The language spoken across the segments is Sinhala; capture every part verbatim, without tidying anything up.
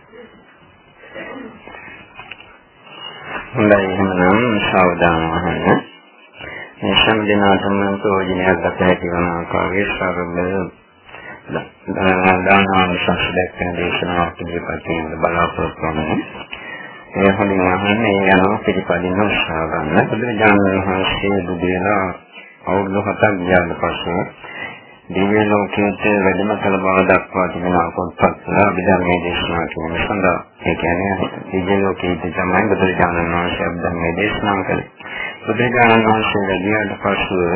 හොඳයි එහෙනම් සාවධානව අහන්න. මේ සම්දිනාතම ප්‍රයෝජනයක් ගත හැකි වන ආකාරයේ සාරබල දානම සංස්කෘතික දේශනාවක් ඉදිරිපත් කිරීම බලාපොරොත්තු වෙනවා. ඒ හොඳින් අහන්නේ යන පිළිපදින උත්සාහ ගන්න. බුදුරජාණන් වහන්සේ බුදුලා අවුරුදු හතක් ගියාට පස්සේ දිව්‍ය ලෝකයේ වැඩම කළ බව දක්වා තිබෙන පොත්පත්වල අභිධර්මයේ දේශනා කිරීම සඳහා ඒ කියන්නේ දිව්‍ය ලෝකයේ තමයි බුදුරජාණන් වහන්සේ අභිධර්මයේ දේශනා කළේ. බුදුරජාණන් වහන්සේ වැඩියට පස්සේ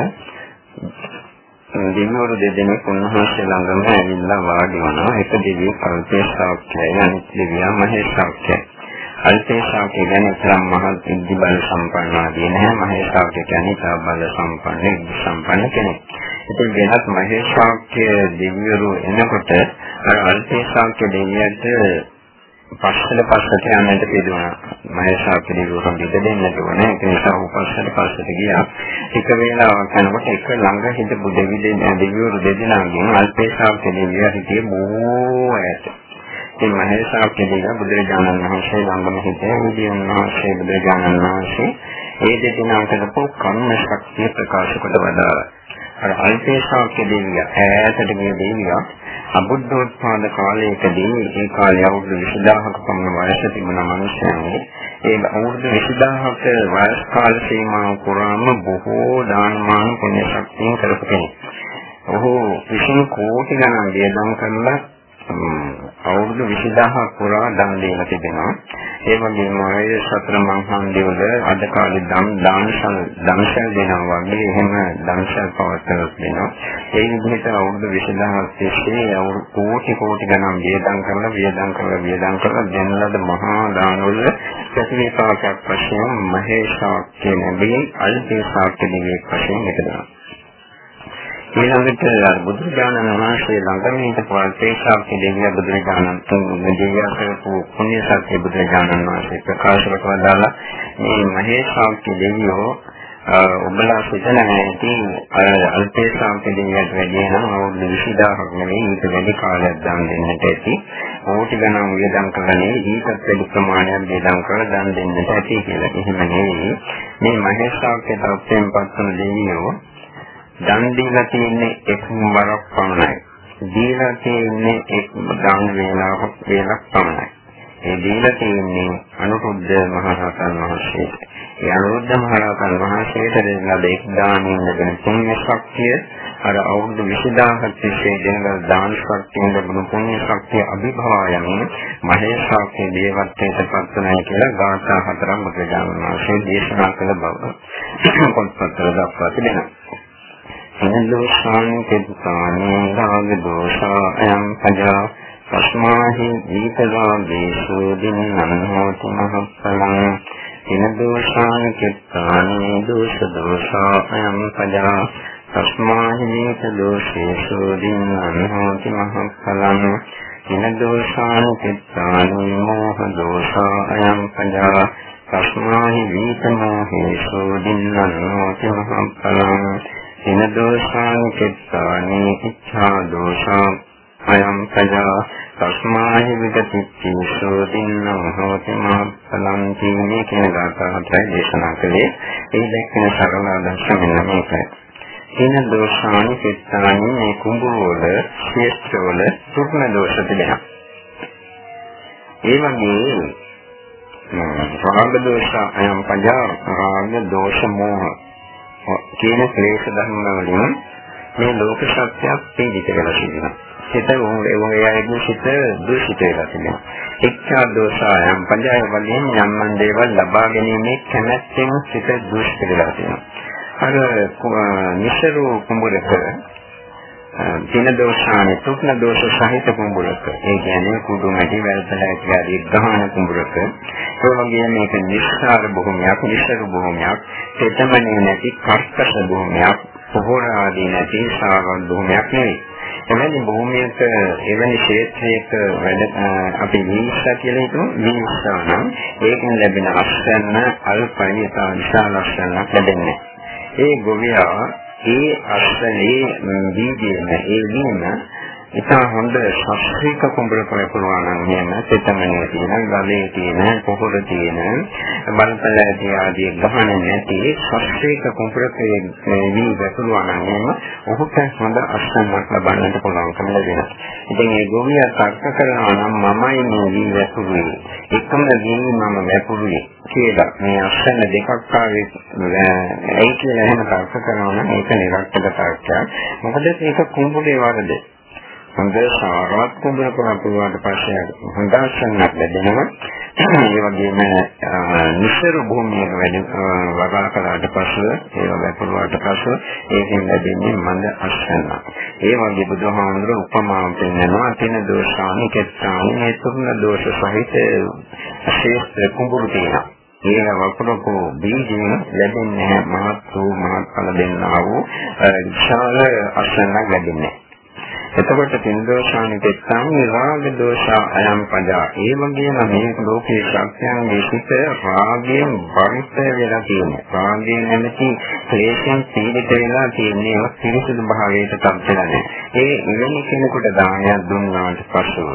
දිනවල දෙදෙනෙක් උන්වහන්සේ ළඟම ඇවිල්ලා වාඩි වුණා. එක දිව්‍ය කල්පේ ශාක්‍යය අනිත් දිව්‍ය මහේ ශාක්‍යය. අල්පේ ශාක්‍යය කියන්නේ තරම් මහත් ඉද්ධි බල සම්පන්න ආදී නැහැ. මහේ ශාක්‍යය කියන්නේ තා බල සම්පන්න ඉද්ධි සම්පන්න කෙනෙක්. ඉතින් වෙනත් මහේ ශාක්‍ය දෙවිවරු එනකොට අර අල්පේ ශාක්‍ය දෙවියන්ට පස්සට පස්සට යන්නට පිළිතුරුනා. මහේ ශාක්‍ය දෙවිවරුන් දෙදෙන්නට ඕනේ. ඒක නිසා උපස්සට පස්සට ගියා. එක වේලාවක් යනකොට එක ළඟ හිටපු දෙවි දෙවිවරු දෙදෙනාගෙන් අල්පේ ශාක්‍ය දෙවියා හිටියේ බොහෝ ඈත. ඉතින් මහේ ශාක්‍ය දෙවියා බුදුරජාණන් වහන්සේ ළඟම හිටියේ. බුදුන් වහන්සේ බුදුරජාණන් වහන්සේ ඒ දෙදෙනා කරපු කර්ම ශක්තිය ප්‍රකාශ කොට වදාළා. අර අල්පේ ශාක්‍ය දෙවියා ඈතට ගිය දෙවියා අබුද්ධෝත්පාද කාලයකදී ඒ කාලය අවුරුදු විසිදාහක පමණ වයස තිබුණ මිනිසෙන්නේ ඒ අවුරුදු විසිදාහක වයස් කාල සීමාව පුරාම බොහෝ දානමාන පුණ්‍ය ශක්තිය කරපු කෙනෙක්. ඔහු විසින් කෝටි ගණන් වියදම් කරලා අවුරුදු විසිදාහක පුරා දන් දීලා තිබෙනවා. ඒ වගේම අය සතර මහා දේවල අද කාලේ දම් දානශල් දම්ශල් දෙනවා වගේ එහෙම දම්ශල් පවත්වලා දෙනවා. ඒ විදිහට අවුරුදු විසිදාහක තිස්සේ අවුරුදු කෝටි කෝටි ගණන් වියදම් කරලා වියදම් කරලා වියදම් කරලා දෙන ලද මහා දානවල ප්‍රතිවිපාකයක් වශයෙන් මහේ ශාක්‍ය නෙමෙයි අල්පේ ශාක්‍ය දෙවියෙක් වශයෙන් එකදෙනවා. ඊළඟට බුදුරජාණන් වහන්සේ ළඟම හිටපු අල්පේ ශාක්‍ය දෙවියා බුදුරජාණන් දෙවියා කරපු පුණ්‍ය ශක්තිය බුදුරජාණන් වහන්සේ ප්‍රකාශ කරලා මේ මහේ ශාක්‍ය දෙවියෝ ඔබලා සිතන නැති අල්පේ ශාක්‍ය දෙවියන්ට වැඩි නම් අවුරුදු විසිදාහක් නෙවෙයි ඊට වැඩි කාලයක් දන් දෙන්නට ඇති. කෝටි ගණන් වියදම් කරන්නේ ඊටත් වැඩි ප්‍රමාණයක් වියදම් කරලා දන් දෙන්නට ඇති කියලා. එහෙම නෙවෙයි මේ මහේ ශාක්‍ය තත්ත්වයෙන් පත්වන දෙවියෝ දන් දීලා තියෙන්නේ එක් වරක් පමණයි. දීලා තියෙන්නේ එක් දාන වේලාවක් වේලක් පමණයි. ඒ දීලා තියෙන්නේ අනුරුද්ධ මහ රහතන් වහන්සේට. ඒ අනුරුද්ධ මහ රහතන් වහන්සේට දෙන එක් දානින් ලැබෙන පුණ්‍ය ශක්තිය අර අවුරුදු විසිදාහක් තිස්සේ දෙන දාන ශක්තියෙන් ලැබුණු පුණ්‍ය ශක්තිය අභිභවායමින් මහේ ශාක්‍ය දේවත්වයට පත්වනයි කියලා ගාථා හතරක් බුදුරජාණන් වහන්සේ දේශනා කළ බව පොත්පත්වල දක්වා තිබෙනවා. අනදෝෂානි කෙත්තානි රාග දෝෂා අයං පජා තස්මාහි දීපගාදේසු දින්නං හෝති මහප්පලං අනදෝෂානි කෙත්තානි දෝෂ දෝෂා අයං පජා තස්මාහි දීපදෝෂේසු දින්නං හෝති මහප්පලං අනදෝෂානි කෙත්තානි මෝහ දෝෂා අයං පජා තස්මාහි දීපමෝහේසු දින්නං හෝති මහප්පලං ඉන දෝෂානි කෙත්තානි ඉච්ඡා දෝෂා අයං පජා තස්මාහි විගතිච්ඡේසු දින්නං හෝති මහප්පලං කීමේ කියන ගාථා හතරයි දේශනා කළේ. ඒ දැක්කන සරල අදහස මෙන්න මේකයි. ඉන දෝෂානි කෙත්තානි මේ කුඹුවල ශේෂ්ඨවල සුක්න දෝෂ තිබෙනවා. ඒ වගේ රාග දෝෂ අයං පජා රාග දෝෂ මෝහ කියන ක්ලේශ ධර්ම වලින් මේ ලෝක සත්‍යයක් පිළිදිත වෙලා තිබෙනවා. සිත ඕනෑගේ සිත දූෂිත වෙලා තිබෙනවා. ඉච්ඡා දෝෂයන් පංචය වලින් යම්මන් දේවල් ලබා ගැනීමේ කැමැත්තෙන් සිත දූෂිත වෙලා තියෙනවා. අර නිසරු කුඹරක දින දෝෂානේ තුක්න දෝෂ සහිත කුඹරක ඒ කියන්නේ කුඩු මැටි වැල්පල ඇතිවදී ගහන කුඹරක ඒ වගේම මේක නිස්සාර භූමියක් නිසරු භූමියක් තෙතමනේ නැති කර්කශ භූමියක් පොහොර ආදී නැති සාරවත් භූමියක් නෙවෙයි. එවැනි භූමියක එවැනි ක්ෂේත්‍රයක වැඩ අපි විශ්සා කියලා හිතමු. විශ්සා නම් ඒකෙන් ලැබෙන අස්වැන්න අල්පයි විශාල අස්වැන්නක් ලැබෙන්නේ. ඒ ගොවියා ඒ අස්වැන්නේ දීගෙන ඒ වීම ඉතා හොඳ ශාස්ත්‍රීය කුඹුරක පුළුවන් නම් එහෙම තෙතමනේ තියෙන, ගලේ තියෙන, පොහොර තියෙන, බලතලදී ආදී ගහන නැති ශාස්ත්‍රීය කුඹුරක වී වැටුණා නම් එහෙම ඔහුට හොඳ අස්වැන්නක් ලබන්නට පුළුවන්කම ලැබෙනවා. ඉතින් මේ ගෝවියා තර්ක කරනවා නම් මමයි මේ වී වැටුනේ. එකම වී මම වැටුනේ කියලා මේ අස්වැන්න දෙකක් ආවේ ඒ කියලා එහෙම තර්ක කරනවා නම් ඒක නිරර්ථක තර්කයක්. මොකද මේක කුඹුරේ වරද. හොඳ සාරවත් කුඹුරක වුණාට පස්සේ හොඳ අස්වැන්නක් ලැබෙනවා. ඒ වගේම නිසරු භූමියක වැඩ වගා කරාට පස්සේ ඒව වැපරුවාට පස්සේ ඒකෙන් ලැබෙන්නේ මන්ද අස්වැන්නක්. ඒ වගේ බුදුහාමුදුරුවෝ උපමාවක් දෙනවා තින දෝෂානි කෙත්තානි මේ තුන දෝෂ සහිත ශ්‍රේෂ්ඨ කුඹුරු තියෙනවා. ඒක වපුරකෝ බීජින් ලැබෙන්නේ මහත් වූ මහත්ඵල දෙන්නා වූ විශාල අස්වැන්නක් ලැබෙන්නේ. එතකොට තින්දෝෂානි පෙත්තං රාග දෝෂ අයම් පදා. ඒ වගේම මේ ලෝකේ සත්‍යයන්ගේ සිට රාගයෙන් වරිත වෙලා තියෙනවා. රාගයෙන් නැමැති ක්ලේශයෙන් පීඩිත වෙලා තියෙන්නේ පිරිසුදු භාවයට පත්වෙලා නැහැ. ඒ ඉවෙනි කෙනෙකුට දානයක් දුන්නාට පසුව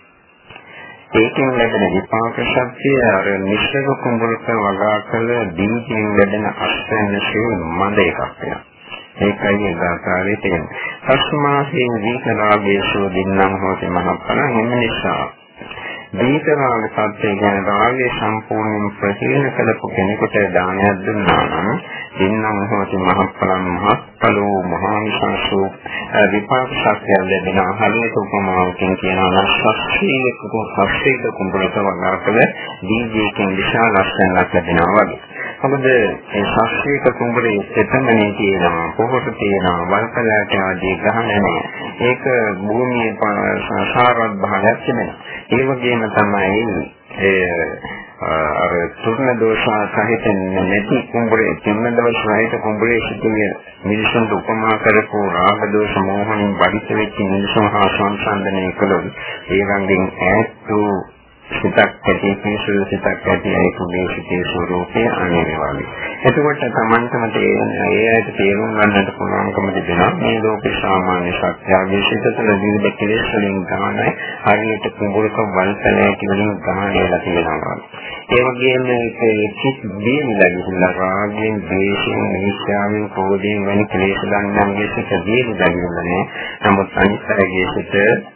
ඒකෙන් ලැබෙන විපාක ශක්තිය අර නිශ්චල කුඹුරක වගා කළ දීකින් ලැබෙන අස්වැන්නසේ මඳ එකක් වෙනවා. ඒකයි ඒකාකාරයේ තියෙන. පස්මාසේ විතරාගේසෝ දින්නම් හොතේ මහපණ එම නිසා විතරාග සත්‍ය ගැන රාගයේ සම්පූර්ණ ප්‍රතින කළපු කෙනෙකුට දානයක් දුන්නා නම් දින්නම් හොතේ මහපණ මහත්ඵලෝ මහානිසංසෝ විපාක ශක්තිය ලැබෙන හරියට උපමාවකින් කියනවා නම් ශක්තියක ශක්තියක කුඹරක වගා කළ දීජයකින් විශාල අස්වැන්නක් ලැබෙනවා වගේ. මොකද ඒ ශාස්ත්‍රීය කුඹුරේ තෙතමනේ තියෙනවා, පොහොර තියෙනවා, වල්පලට ආදී ගහන නැහැ. ඒක භූමියේ සාරවත් භාවයක් තිබෙනවා. ඒ වගේම තමයි ඒ අර තුර්ණ දෝෂ සහිත නැති කුඹුරේ, තුර්ණ දෝෂ සහිත කුඹුරේ සිටින මිනිසුන්ට උපමා කරපු රාග දෝෂ මෝහණින් බඩිත වෙච්ච මිනිසුන් හා සංසන්දනය කළොත් ඒ රංගෙන් ඈත් වූ සිතක් ඇති පිසුළු සිතක් ඇති ඒකුගේ සිතේ ස්වરૂපය අනිවාර්යයි. එතකොට තමන්ටම ඒ ඇයිට තේරුම් ගන්නට පුළුවන්කම තිබෙනවා මේ ලෝකේ සාමාන්‍ය සත්‍යයේ සිත තුළ විවිධ කෙලෙස් වලින් ගානයි හරියට කුඹුරක වල්පලයක් වලින් ගානේලා තියෙනවා. ඒ වගේම ඒ චිත් දීලා ගිහිල්ලා රාගයෙන්, ද්වේෂයෙන්, ඊර්ෂ්‍යාවෙන්, ක්‍රෝධයෙන් වැනි කෙලෙස් ගන්නන්ගේ සිත දීලා ගිහිල්ලා නමුත් අනිත්‍යයේ සිත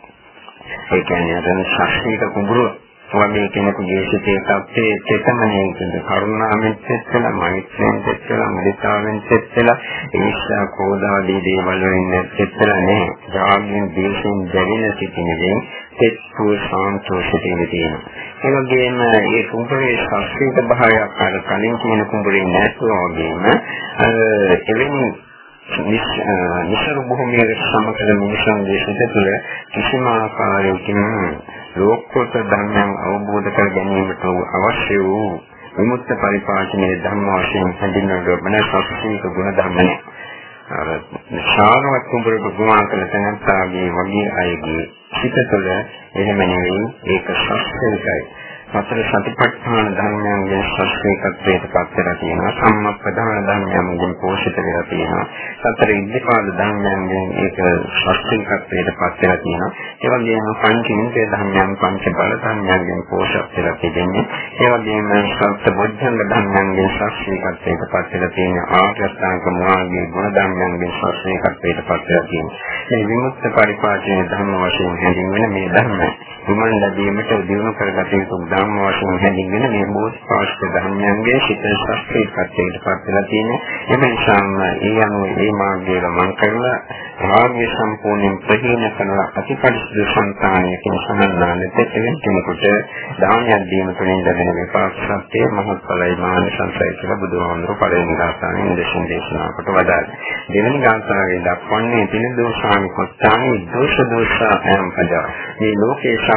ඒ කියන්නේ අර ශාස්ත්‍රීය කුඹුර වගේ කෙනෙකුගේ සිතේ තත්ත්වයේ චේතනයේ කියන කරුණාවෙන් තෙත්ලා, මෛත්‍රියෙන් තෙත්ලා, මුදිතාවෙන් තෙත්ලා, ඊර්ෂ්‍යා, ක්‍රෝධ ආදී දේවල් වලින් තෙත්ලා නැහැ. රාගයෙන්, ද්වේෂයෙන් දැවෙන සිටිනේ තෙත්පු සාන්තෝෂිතේ තියෙනවා. ඒ වගේම මේ කුඹුරේ ශාස්ත්‍රීය භාවයක් අර කලින් කියන කුඹුරේ නැතුව වගේම එවැනි නිසරු භූමියේ සමකල මිනිසුන්ගේ සිත තුළ කිසිම ආකාරයකින් ලෝකෝත්තර ධර්මයන් අවබෝධ කර ගැනීමට අවශ්‍ය වූ විමුක්ත පරිපාලනයේ ධර්ම වශයෙන් හඳුන්වන ශාස්ත්‍රීය ගුණ ධර්මනේ. අර ශානවත් කුඹුරක ගුණා කළ තැනත්තාගේ වගේ අයගේ සිත තුළ එහෙම නෙවෙයි ඒක ශාස්ත්‍රීයයි. සතර සතිපට්ඨාන ධර්මයන්ගේ ශාස්ත්‍රීයත්වයට පත් වෙලා තියෙනවා. සම්මප්පදාන ධර්මයන්ගෙන් පෝෂිත වෙලා තියෙනවා. සතර ඉද්ධිපාද ධර්මයන්ගෙන් ඒක ශාස්ත්‍රීයත්වයට පත් වෙලා තියෙනවා. ඒ වගේම පංච ඉන්ද්‍රිය ධර්මයන්, පංච බල ධර්මයන්ගෙන් පෝෂිත වෙලා තියෙන්නේ. ඒ වගේම සත්‍ය බොද්ධංග ධර්මයන්ගෙන් ශාස්ත්‍රීයත්වයට පත් වෙලා තියෙන ආර්ය අෂ්ටාංග මාර්ගයේ ගුණ ධර්මයන්ගෙන් ශාස්ත්‍රීයත්වයට පත් වෙලා තියෙනවා. මේ විමුක්ත පරිපාලනයේ ධර්ම වශයෙන් හැඳින්වෙන මේ ධර්ම විමන් ලැබීමට දිනු කරගත යුතු ධර්ම වශයෙන් හැඳින්වෙන මේ බෝධිපාක්ෂික ධර්මයන්ගේ සිත ශාස්ත්‍රීයත්වයට පත් වෙලා තියෙන එම නිසාම ඒ අනුව මේ මාර්ගය ගමන් කරලා රාගය සම්පූර්ණයෙන් ප්‍රහීන කරලා අතිපරිසුදු සංතානයකින් සමන්නාලෙට එවැනි කෙනෙකුට දානයක් දීම තුළින් ලැබෙන විපාක ශක්තිය මහත්ඵලයි මානසංසය කියලා බුදුහාමුදුරුවෝ පළවෙනි ගාථාවෙන් දේශන දේශනා කොට වදාළා. දෙවෙනි ගාථාවේ දක්වන්නේ තින දෝෂානි කොත්තානි දෝෂ දෝෂ අයම් පදා. මේ ලෝකේ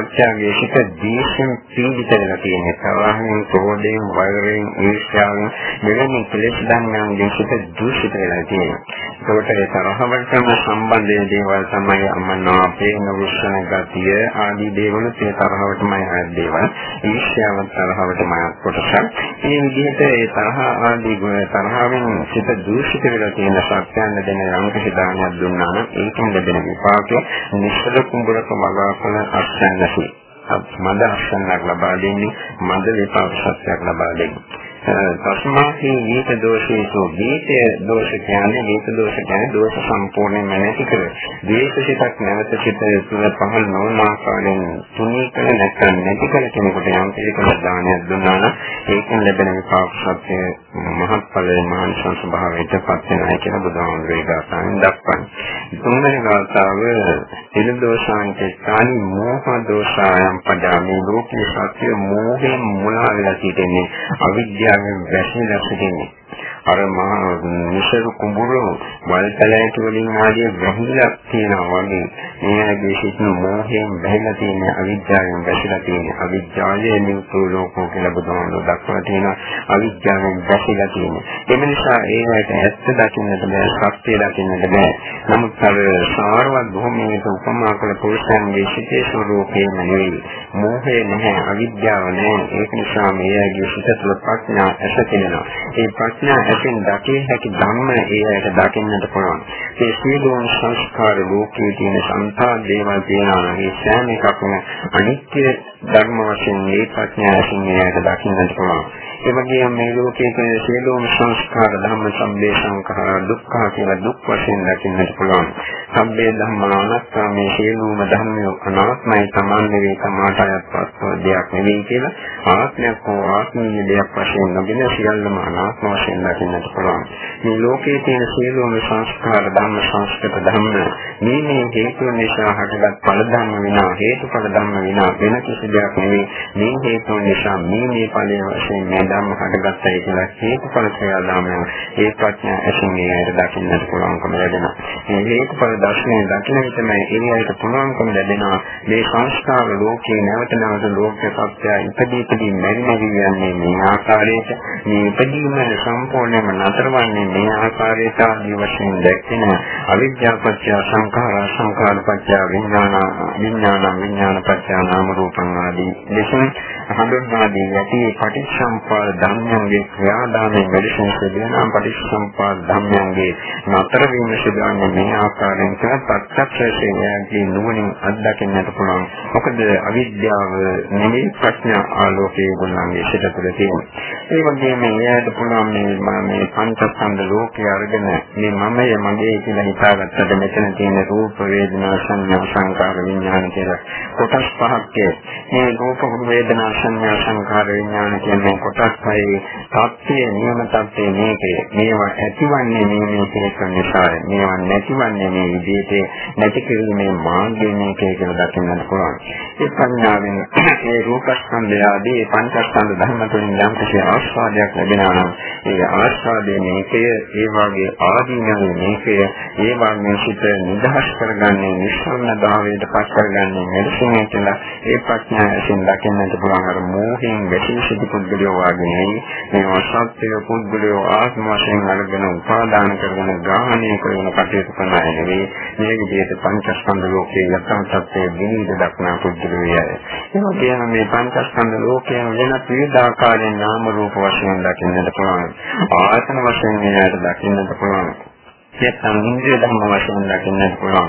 සත්‍යයේ සිට දීශෙන් පීඩිත වෙලා තියෙන තරහින් ක්‍රෝධයෙන් වෛරයෙන් ඊර්ෂ්‍යාවෙන් මෙවැනි කෙලෙස් ධර්මයන්ගෙන් සිට දූෂිත වෙලා තියෙනවා. ඒකට ඒ තරහවලටම සම්බන්ධ දේවල් තමයි අමනවා පේන වෘෂණ ගතිය ආදී දේවල් ඒ තරහවටමයි ආද දේවල්. ඊර්ෂ්‍යාව තරහවටමයි කොටසක්. මේ විදිහට ඒ තරහ ආදී තරහවෙන් සිට දූෂිත වෙලා තියෙන සත්‍යයන් දෙන යම්කිසි දානයක් දුන්නා නම් ඒකෙන් ලැබෙන විපාකය නිශ්චල කුඹරක මගාපල අත්සන්නසි. මද අත්සන්නක් ලබා දෙන්නේ මද විපාක සත්‍යයක් ලබා දෙන්නේ. තස්මාහි නීත දෝෂේසු නීත දෝෂ කියන්නේ නීත දෝෂ කියන්නේ දෝෂ සම්පූර්ණයෙන්ම නැති කර ද්වේෂසිතක් නැවත සිත තුළ පහළ නොවන ආකාරයෙන් තුනී කළ නැත්නම් නැති කළ කෙනෙකුට යම් පිළිකල දානයක් දුන්නා නම් ඒකෙන් ලැබෙන විපාක සත්‍ය මහත්ඵලයේ මහානිසංස භාවයට පත් වෙනවා කියලා බුදුහාමුදුරේ ගාථාවෙන් දක්වන්නේ. තුන්වෙනි ගාථාව තිල දෝෂාංචේතානි මෝහ දෝෂායම් පදාමි ලෝකේ සත්‍ය මෝහයෙන් මුලා වෙලා සිටින්නේ අවිද්‍යාව වැසිලා සිටින්නේ. අර මහා නිසරු කුඹුරු වල්තලයට වලින් ආදී වැහිලා තියෙනවා වගේ මේගේ සිත් මෝහයෙන් වැහිලා තියෙන අවිද්‍යාවෙන් වැසිලා තියෙන අවිද්‍යාවේ නියුතු ලෝකෝ කියලා බුදුහාමුදුරුවෝ දක්වලා තියෙනවා. අවිද්‍යාවෙන් වැසිලා තියෙන. ඒ නිසා ඒකට ඇත්ත දකින්නට බෑ, සත්‍ය දකින්නට බෑ. නමුත් අර සාරවත් භූමියට උපමා කළ පුරුෂයන්ගේ සිතේ ස්වરૂපේම නෙවෙයි. මෝහය නැහැ, අවිද්‍යාව නැහැ. ඒක නිසා මේගේ සිත තුළ ප්‍රඥා ඇස තියෙනවා. ඒ ප්‍රඥා ඇසෙන් දකිය හැකි ධම්ම ඒකට දකින්නට පුළුවන්. ඒ සියලුම සංස්කාර ලෝකයේ තියෙන සංඛාර දේවල් තියෙනවා නම් ඒ සෑම එකක්ම අනිත්‍ය ධර්ම වශයෙන් මේ ප්‍රඥා ඇසින් ඒකට දකින්නට පුළුවන්. ඒ වගේම මේ ලෝකයේ තියෙන සියලුම සංස්කාර ධම්ම සම්බේ සංඛාර දුක්ඛ කියලා දුක් වශයෙන් දකින්නට පුළුවන්. සම්බේ ධම්ම අනාත්ම මේ සියලුම ධර්මය අනාත්මයි සමාන නෙවේ සමාතයත් පස්ව දෙයක් නෙවෙයි කියලා ආත්මයක් හෝ ආත්මීය දෙයක් වශයෙන් නොගෙන සියල්ලම අනාත්ම වශයෙන් දකින්නට පුළුවන්. මේ ලෝකයේ තියෙන සියලුම සංස්කාර ධම්ම සංස්කෘත ධම්ම මේ මේ හේතු නිසා හටගත් ඵල ධම්ම විනා හේතුඵල ධම්ම විනා වෙන කිසි දෙයක් නෙවෙයි. මේ හේතු නිසා මේ මේ ඵලයේ වශයෙන් මේ ධම්ම හටගත්තයි කියලා හේතුඵල ක්‍රියාදාමය ඒ ප්‍රඥා ඇසින් මේකට දකින්නට පුළුවන්කම ලැබෙනවා. මේ හේතුඵල දර්ශනය දකින විටම එළියට පුළුවන්කම ලැබෙනවා. මේ සංස්කාර ලෝකේ නැවත නැවත ලෝක සත්‍යය ඉදදී ඉදදී මෙරි මෙරි යන්නේ මේ ආකාරයට මේ ඉදීම සම්පූර්ණයෙන්ම නතරවන්නේ මේ ආකාරයට ආදී වශයෙන් දැක්කෙන අවිද්‍යාව පත්‍ය සංඛාර සංඛාර පත්‍ය විඥාන විඥාන විඥාන පත්‍ය නාම රූපං ආදී ලෙසින් හඳුන්වා දී ඇති පටිච්චසමුප්පාද ධර්මයන්ගේ ක්‍රියාදාමයෙන් වැඩිසෙන සිදුවන පටිච්චසමුප්පාද ධර්මයන්ගේ නතර වීම සිදුවන්නේ මේ ආකාරයෙන් තමයි ප්‍රත්‍යක්ෂයෙන් නුවණින් අත්දකින්නට පුළුවන්. මොකද අවිද්‍යාව නෙමෙයි ප්‍රඥා ආලෝකයේ ගුණාංගයේ සිට තුළ තියෙනවා. ඒ වගේම එයාට පුළුවන් මේ මේ පංචස්කන්ධ ලෝකයේ අරගෙන මේ මමයේ මගේ කියලා හිතාගත්තට මෙතන තියෙන රූප වේදනා සංඥා සංකාර විඥාන කියලා කොටස් පහක් මේ රූප වේදනා සංඥා සංකාර විඥාන කියන කොටස් පහේ තාප්තිය නියම තාප්තිය මේකේ මේවා ඇතිවන්නේ මේ මේ හේතු නිසා මේවා නැතිවන්නේ මේ විදිහට නැති කිරීමේ මාර්ගය මේකේ කියලා දකින්නට පුළුවන්. ඒ ප්‍රඥාවෙන් මේ රූපස්කන්ධය ආදී පංචස්කන්ධ ධර්ම තුළින් යම් කිසි ආස්වාදයක් ලැබෙනවා නම් ඒ ආස්වාදයේ මේකය ඒ වගේ ආදීනවේ මේකය ඒ වගේ සිත නිදහස් කරගන්නේ නිස්සන්න භාවයට පත් කරගන්නේ මෙලෙසින් කියලා ඒ ප්‍රඥා ඇසින් දකින්නට පුළුවන්. අර මෝහයෙන් ගැටී සිටි පුද්ගලයෝ වගේ නෙවෙයි මේ සත්‍ය පුද්ගලයෝ ආත්ම වශයෙන් අරගෙන උපාදාන කරගෙන ග්‍රහණය කරන කටයුතු කරන අය නෙවෙයි. මේ විදිහට පංචස්කන්ධ ලෝකයේ යථා සත්‍යයේ විනිවිද දක්නා පුද්ගලයෝ අය. ඒ වගේම මේ පංචස්කන්ධ ලෝකයෙන් වෙන විවිධාකාරයෙන් නාම රූප වශයෙන් දකින්නට පුළුවන්. ආයතන වශයෙන් මේකට දකින්නට පුළුවන්. සියතන් ඉන්ද්‍රිය ධර්ම වශයෙන් දකින්නට පුළුවන්.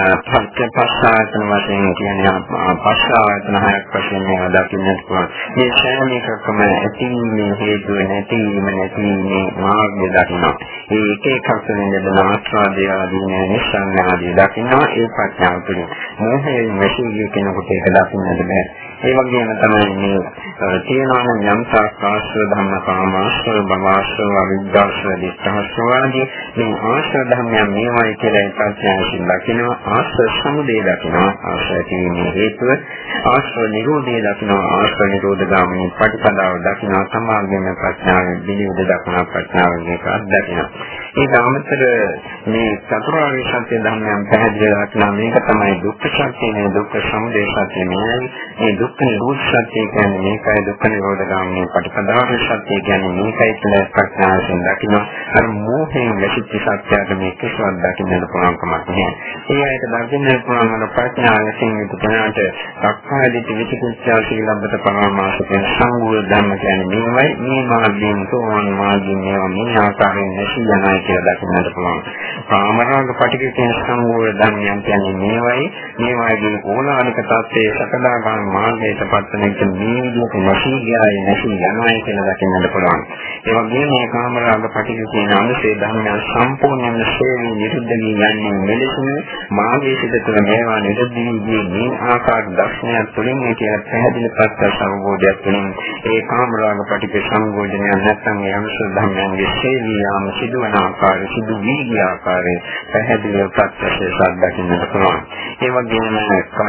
පස්චපස්සායතන වශයෙන් කියන්නේ පස්සායතන හයක් වශයෙන් මේවා දකින්නට පුළුවන්. මේ සෑම එකකම ඇතිවීමේ හේතුව නැතිවීම නැතිවීමේ මාර්ගය දකිනවා. මේ එක එකක් තුළින් ලැබෙන ආස්වාදය ආදී නිස්සන්න ආදී දකිනවා. ඒ ප්‍රඥාව තුළින් මොහේ මෙසිය කෙනෙකුට ඒක දකින්නට බෑ. ඒ වගේම තමයි මේ තියෙනවා යම් සාස්ත්‍ර ධර්ම කාමාශ්‍රව භවශ්‍රව අවිද්‍යාශ්‍රව දිට්ඨාශ්‍රව ආදී මේ ආශ්‍රව ධර්මයන් මේවයි කියලා ප්‍රඥාවෙන් දකිනවා. ආශ්‍රව සමුදය දකිනවා. ආශ්‍රව කියන්නේ හේතුව ආශ්‍රව නිරෝධය දකිනවා ආශ්‍රව නිරෝධ ගාමිනී ප්‍රතිපදාව දකිනවා සමාගම ප්‍රඥාවෙන් විනිවිද දක්වන ප්‍රඥාවෙන් ඒක අත්දකිනවා. ඒක අමතර මේ චතුරාර්ය සත්‍ය ධර්මයන් පැහැදිලි දක්වනවා මේක තමයි දුක්ඛ සත්‍ය නේ දුක්ඛ සමුදය සත්‍ය නේ මේ දුක්ඛ නිරෝධ සත්‍ය කියන්නේ මේකයි දුක්ඛ නිරෝධ ගාමිනී ප්‍රතිපදාව සත්‍ය කියන්නේ මේකයි කියලා ප්‍රඥාවෙන් දකිනවා. අර මෝහයෙන් වැසිච්ච සත්‍යයට මේ කිසිවක් දකින්නට පුළුවන් කමක් නැහැ. ඒ ඇයිට දකින්නට පුළුවන් වන ප්‍රඥාවෙන් යුතුවනාට සක්කායදිට විචිකිච්ඡා සීලබ්බත පරමාර්ථ කියන සංගුණ ධර්ම කියන්නේ මේවයි මේ මාර්ගයෙන් සෝවාන් මාර්ගයෙන් මේවා මේ ආකාරයෙන් නැසී යනවා කියලා දකින්නට පුළුවන්. කාමරාග පටිඝ කියන සංගුණ ධර්මයන් කියන්නේ මේවයි මේවාගේ ඕලානික තත්ත්වයේ සකදාගාමී මාර්ගයට පත්වන එක මේ විදිහට නැසී ගියායි නැසී යනවා කියලා දකින්නට පුළුවන්. ඒ වගේම මේ කාමරාග පටිඝ කියන අනුසේ ධර්මයන් සම්පූර්ණයෙන්ම ශේවි නිරුද්ධ වී යන්නේ මෙලෙසම මාර්ගයේ සිට තුළ මේවා නිරුද්ධ වී මේ ආකාර දර්ශනය තුළින් මේ කියලා පැහැදිලි ප්‍රත්‍යක්ෂ අවබෝධයක් වෙනින් ඒ කාමරාග පටිඝ සංගෝධනය නැත්නම් ඒ අනුසේ ධර්මයන්ගේ ශේවි යාම සිදුවන ආකාරය සිදු වී ගිය ආකාරය පැහැදිලිව ප්‍රත්‍යක්ෂ සාධකින්නට පුළුවන්. ඒ වගේම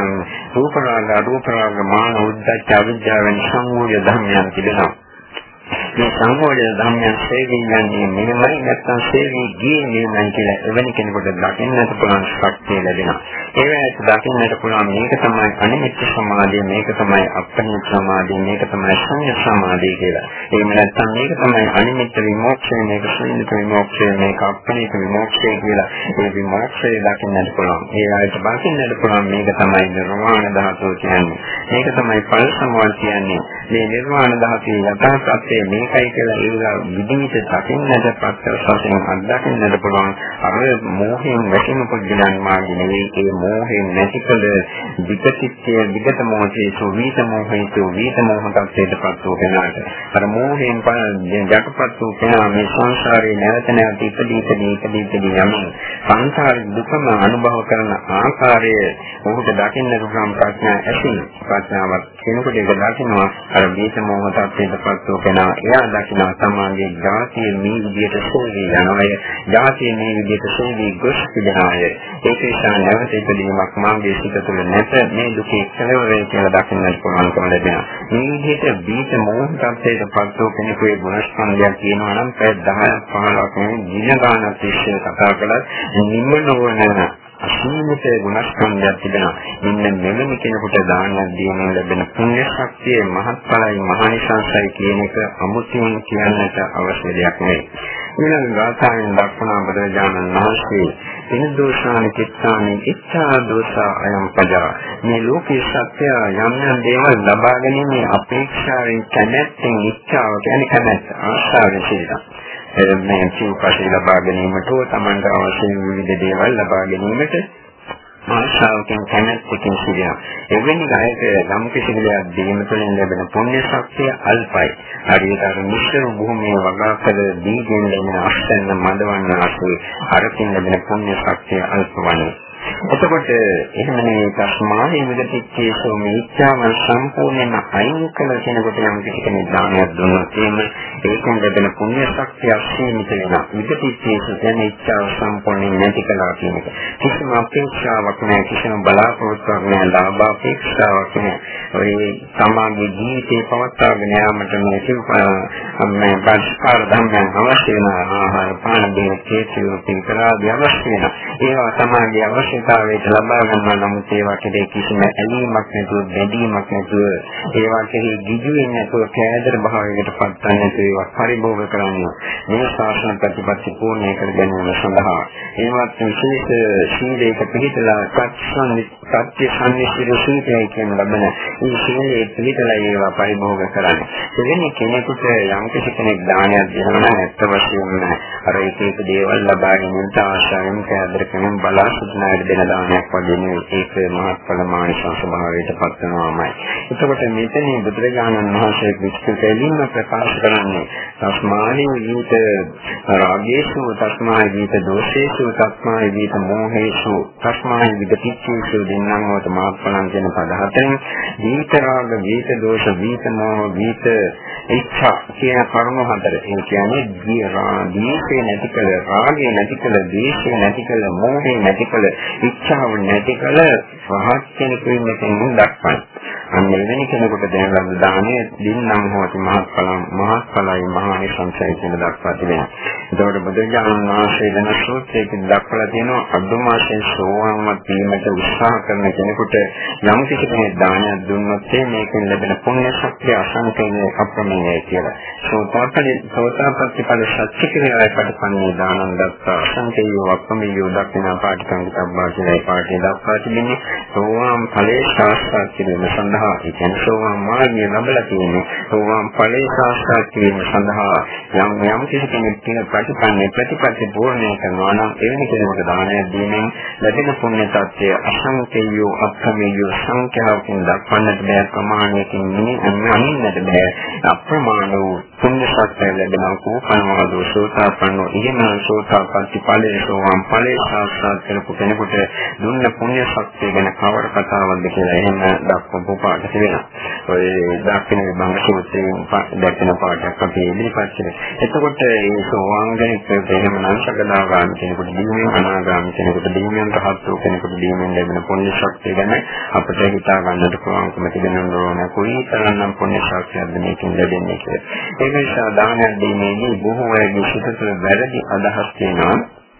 රූප රාග අරූප රාග මාන උද්දච්ච අවිද්‍යාව වැනි සංගෝධ ධර්මයන් තිබෙනවා. මේ සංගෝධ ධර්මයන් ශේවියන්නේ මෙහෙමයි නැත්නම් ශේවි ගියේ මෙහෙමයි කියලා එවැනි කෙනෙකුට දකින්නට පුළුවන් ශක්තිය ලැබෙනවා. ඒ වෙලාවට දකින්නට පුළුවන් මේක තමයි අනිමිත්‍ය සමාධිය, මේක තමයි අප්‍රණිත සමාධිය, මේක තමයි ශුන්‍ය සමාධිය කියලා. එහෙම නැත්නම් මේක තමයි අනිමිත්‍ය විමෝක්ෂය, මේක ශුන්‍ය විමෝක්ෂය, මේක අප්‍රණිත විමෝක්ෂය කියලා. ඒ විමෝක්ෂය දකින්නට පුළුවන්. ඒ වෙලාවට දකින්නට පුළුවන් මේක තමයි නිර්වාණ ධාතුව කියන්නේ. මේක තමයි ඵල සමවල් කියන්නේ. මේ නිර්වාණ ධාතුවේ යථාර්ථය මේකයි කියලා ඒලා විදිහට දකින්නට ප්‍රත්‍යක්ෂයෙන් අත්දකින්නට පුළුවන්. අර මෝහයෙන් වැටෙන පුද්ගලයන් මාගේ නෙවෙයි ඒ මෝහයෙන් නැතිකල විකසිතය විගත මොහොතේ සෝවිත මොහොතේ විත මොහොතට පත් වූ කෙනාට අර මෝහයෙන් යටපත් වූ කෙනා මේ සංසාරේ නැවත නැවත ඉපදී ඉපදී ඉපදී ඉපදී යමින් සංසාරේ දුකම අනුභව කරන ආකාරය ඔහුට දකින්නට පුළුවන් ප්‍රඥා ඇති ප්‍රඥාවක් කෙනෙකුට ඒක දකිනවා අර විත මොහොතට පත් වූ කෙනා එයා දකිනවා සමාජයේ ජාතිය මේ විදිහට සෝවි යනවාය ජාතිය මේ විදිහට සෝවි ගොස් පිටනාය ඒක නිසා නැවත ඉදීමක් මාගේ සිත තුළ නැත මේ දුකේ කෙලවරේ කියලා දකින්නට පුළුවන්කම ලැබෙනවා. මේ විදිහට බීජ මෝහ tattete පත් වූ කෙනෙකුගේ ගුණස්කන්ධයක් කියනවා නම් පැය දහයක් පහළොවක් නෙවෙයි දින ගානක් තිස්සේ කතා කළත් නිම නොවන අසීමිත ගුණස්කන්ධයක් තිබෙනවා. මෙන්න මෙවැනි කෙනෙකුට දාන දීමෙන් ලැබෙන පුණ්‍ය ශක්තිය මහත්ඵලයි මහානිසංසයි කියන එක අමුතුවෙන් කියන්නට අවශ්‍ය දෙයක් නෙවෙයි. ඊළඟ ගාථාවෙන් දක්වන බුදුරජාණන් වහන්සේ ඉන දෝෂානි චිත්තානි ඉච්ඡා දෝෂා අයම් පජා මේ ලෝකේ සත්‍ය යම් යම් දේවල් ලබා ගැනීමේ අපේක්ෂාවෙන් කැමැත්තෙන් ඉච්ඡාව කියන්නේ කැමැත්ත ආශාවෙන් කියලා. මේ චිත්තපටි ලබා ගැනීමට තමන්ට අවශ්‍ය විවිධ දේවල් ලබා ගැනීමට ආශාවකින් කැමැත්තකින් සිටිනවා. එවැනි අයට නම් කිසි දෙයක් දීම තුළින් ලැබෙන පුණ්‍ය ශක්තිය අල්පයි. හරියට අර මිශ්‍ර භූමියේ වගා කළ දීගෙන් ලැබෙන අස්තන මදවන්න ආසී අරකින් ලැබෙන පුණ්‍ය ශක්තිය අල්පවන්නේ. එතකොට එහෙමනේ තස්මාහි විදතිච්චේසෝ මේච්ඡාව සම්පූර්ණයෙන්ම අයින් කළ කෙනෙකුට යම් කෙනෙක් දානයක් දුන්නොත් එහෙම ඒකෙන් ලැබෙන පුණ්‍ය ශක්තිය අසීමිත වෙනවා. විදතිච්චේසෝ කියන්නේ ඉච්ඡාව සම්පූර්ණයෙන් නැති කළා කියන එක. කිසිම අපේක්ෂාවක් නැහැ, කිසිම බලාපොරොත්තුවක් නැහැ, ලාභ අපේක්ෂාවක් නැහැ. ඔය සමාජයේ ජීවිතේ පවත්වාගෙන යාමට මේ සිව් මේ පස්කාර ධර්මයන් අවශ්‍ය වෙන ආහාර පාන දෙක කේසියෝ පිටරාදී අවශ්‍ය වෙනවා. ඒවා සමාජයේ අවශ්‍යතාවයට ලබා ගන්නවා. නමුත් ඒවා කෙරේ කිසිම ඇලීමක් නැතුව බැඳීමක් නැතුව ඒවා කෙරේ ගිජු වෙන්නේ නැතුව කෑදර භාවයකට පත් වෙන්නේ නැතුව ඒවා පරිභෝග කරන්නේ මේ ශාසන ප්‍රතිපත්ති පූර්ණ කර ගැනීම සඳහා ඒවත් විශේෂ සීලයක පිළිතලා සත්සන් සත්‍ය සම්නිසිර සීලය කියන ලබන මේ සීලයේ පිළිතලා ඒවා පරිභෝග කරන්නේ. එවැනි කෙනෙකුට යම් කෙනෙක් දානයක් දෙනවා නම් ඇත්ත වශයෙන්ම අර එක එක දේවල් ලබා ගැනීමට ආශාවෙන් කෑදර කරන බලාසුතුනාට දෙන දානයක් වගේ නෙවෙයි. ඒක මහත්ඵල මානසික ස්වභාවයට පත් වෙනවාමයි. එතකොට මෙතන බුදුරජාණන් වහන්සේ විස්තර ප්‍රකාශ කරන්නේ තස්මාහි විත රාගේසු තස්මාහි විත දෝෂේසු තස්මාහි විත මෝහේසු තස්මාහි විත පිච්චේසු දෙන්නම් වත මහත්ඵලන් කියන පද හතරෙන් විත රාග විත දෝෂ විත මෝහ විත ඉච්ඡා කියන කර්ම හතර. ඒ කියන්නේ දීර්ඝ නැතිකල රාගේ නැතිකල ද්වේෂය නැතිකල මෝහේ නැතිකල ඉච්ඡාව නැතිකල රහත් කෙනෙකු වෙනකන් දක්වන. අන්න එවැනි කෙනෙකුට දෙන ලද දාණය දින්නම් හොති මහත්ඵල මහත්ඵලයි මහානිසංසය කියන දක්වා තිබෙනවා. ඒතකොට බුදුරජාණන් වහන්සේ දෙන සූත්‍රයකින් දක්වලා තියෙනවා අදුම වශයෙන් සෝවාන්වත් වීමට උත්සාහ කරන කෙනෙකුට යම් කිසි කෙනෙක් දානයක් දුන්නොත් මේකෙන් ලැබෙන පුණ්‍ය ශක්තිය අසංකේය අප්‍රමේයයි කියලා. සෝතාපටි සෝතාපට්ටි ඵල සත්‍ය කියලා කටපන්නේ දානන් දක්වා අසංකේය අප්‍රමේය දක්වන පාටිකංගතබ්බා කියලා පාඩේ දක්වා තිබෙන්නේ සෝවාන් ඵලයේ සාක්ෂාත් කිරීම සඳහා ඒ කියන්නේ සෝවාන් මාර්ගය ලැබලා තියෙන්නේ සෝවාන් ඵලයේ සාක්ෂාත් කිරීම සඳහා යම් යම් කිසි කෙනෙක් තියෙන ප්‍රතිපන්නේ ප්‍රතිපත්ති පූර්ණය කරනවා නම් එවැනි කෙනෙකුට දානයක් දීමෙන් ලැබෙන පුණ්‍ය tattya අසංකේය අප්‍රමේය සංඛ්‍යාවකින් දක්වන්නට බැහැ ප්‍රමාණයකින් නිමින්නට බැහැ අප්‍රමාණ වූ පුණ්‍ය ශක්තිය ලැබෙන කෝපනවා දෝසෝතාපන්නෝ ඉගෙන සෝතාපට්ටි ඵලයේ සෝවාන් ඵලයේ සාක්ෂාත් කරපු කෙනෙකුට දුන්න පුණ්‍ය ශක්තිය ගැන කවර කතාවක්ද කියලා එහෙම දක්වපු පාඩක වෙනවා. ඔය දක්ෂින විභංග සූත්‍රයෙන් දැක්වෙන පාඩයක් අපි ඉදිරිපත් කරේ. එතකොට මේ සෝවාන් කෙනෙක් එහෙම නම් සකදාගාමී කෙනෙකුට දීමෙන් අනාගාමී කෙනෙකුට දීමෙන් රහත් වූ කෙනෙකුට දීමෙන් ලැබෙන පුණ්‍ය ශක්තිය ගැන අපිට හිතා ගන්නට පුළුවන්කම තිබෙන ඕන කුයි තරම් පුණ්‍ය ශක්තියක්ද මේකෙන් ලැබෙන්නේ කියලා. ඒ නිසා දානයක් දීමේදී බොහෝ අයගේ සිත තුළ වැරදි අදහස් තියෙනවා.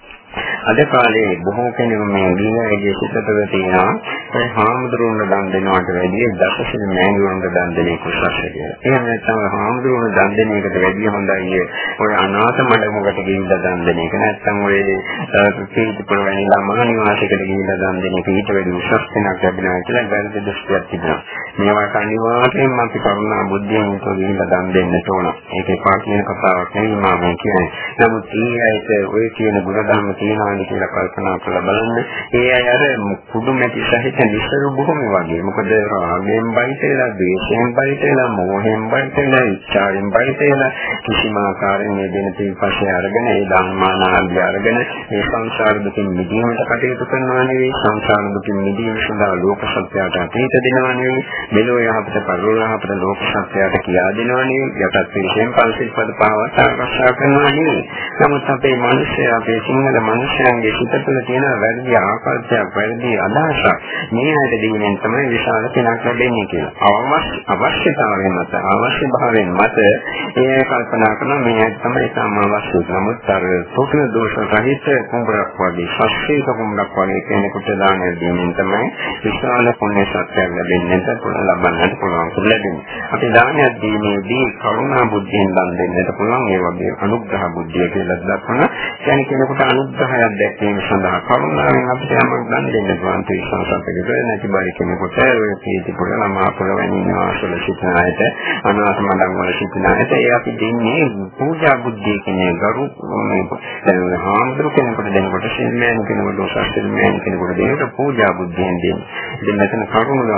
අද කාලේ බොහෝ කෙනෙකු මේ දීනයේ සිතතව තියෙනවා ඒ හාමුදුරුවෝ දන් දෙනවට වැඩිය දසසිල් මෑණිවරුන්ට දන් දෙන එක උසස්ද කියලා. එහෙම නැත්නම් හාමුදුරුවෝ දන් දෙන එකට වැඩිය හොඳයි ඔය අනාථ මඩමකට ගිහිල්ලා දන් දෙන එක. නැත්නම් ඔය ප්‍රීතිපුර වැනි ළමා නිවාසයකට ගිහිල්ලා දන් දෙන එක ඊට වැඩි උසස් වෙනක් ලැබෙනවා කියලා වැරදි දෘෂ්ටියක් තිබෙනවා. මේවා අනිවාර්යයෙන්ම අපි කරුණා බුද්ධියෙන් යුතුව ගිහිල්ලා දන් දෙන්න ඕන. ඒකේ පාටින කතාවක් නෙවෙයි මම කියන්නේ. නමුත් ඒ අයට ඔය කියන ගුණධර්ම තියෙනවානේ කියලා කල්පනා කරලා බලන්න. ඒ අය අර කුඩු මැටි සහිත නිසරු බොහොම වගේ. මොකද රාගයෙන් බයිතේලා, ද්වේෂයෙන් බයිතේලා, මෝහයෙන් බයිතේලා, ඉච්ඡාවෙන් බයිතේලා කිසිම ආකාරයෙන් මේ දෙන තීපස්සේ අරගෙන ඒ ධර්මාන ආදී අරගෙන මේ සංසාර දුකින් මිදීමට කටයුතු කරනවා නෙවෙයි. සංසාර දුකින් මිදීම සඳහා ලෝක සත්‍යයට අතීත දෙනවා නෙවෙයි. මෙලෝ යහපත පරලෝ යහපත ලෝක සත්‍යයට කියා දෙනවා නෙවෙයි. යටත් පිළිසෙන් පල්සිල් පද පාවත් ආරක්ෂා කරනවා නෙවෙයි. නමුත් අපේ මිනිස්සු අපේ සිංහල මිනිස්යන්ගේ සිත තුළ තියෙන වැරදි ආකල්පයක්, වැරදි අදහසක් මේ ඇයිද දීමෙන් තමයි විශාල පිනක් ලැබෙන්නේ කියලා. අවශ්‍ය අවශ්‍යතාවයෙන් මත, අවශ්‍ය භාවයෙන් මත ඒ කල්පනා කරන මේ ඇයි තමයි සාම අවශ්‍ය. නමුත් අර සෝතන දෝෂ රහිත කුඹරක් වගේ, ශස්ත්‍රීය කුඹරක් වගේ කෙනෙකුට දාන දීමෙන් තමයි විශාල පුණ්‍ය ශක්තියක් ලැබෙන්නට පුළුවන්, ලබන්නට පුළුවන් ලැබෙන්නේ. අපි දානයක් දීමේදී කරුණා බුද්ධියෙන් දන් දෙන්නට පුළුවන්. ඒ වගේ අනුග්‍රහ බුද්ධිය කියලා දක්වන කියන්නේ කෙනෙකුට අනුග්‍රහයක් දැක්වීම සඳහා කරුණාවෙන් අපිට යමක් දන් දෙන්න පුළුවන්. ඒ සංසප්පේකට නැති බරි කෙනෙකුට ඔය කීටි පොළ ළමා පොළ වැනි නිවාසවල සිටින අයට, අනාථ මඩම් වල සිටින අයට ඒ අපි දෙන්නේ පූජා බුද්ධිය කියන්නේ ගරු දැන් හාමුදුරු කෙනෙකුට දෙනකොට සිල්මෑන් කෙනෙකුට උසස් සිල්මෑන් කෙනෙකුට දෙනකොට පූජා බුද්ධියෙන් දෙන්නේ. ඉතින් මෙතන කරුණ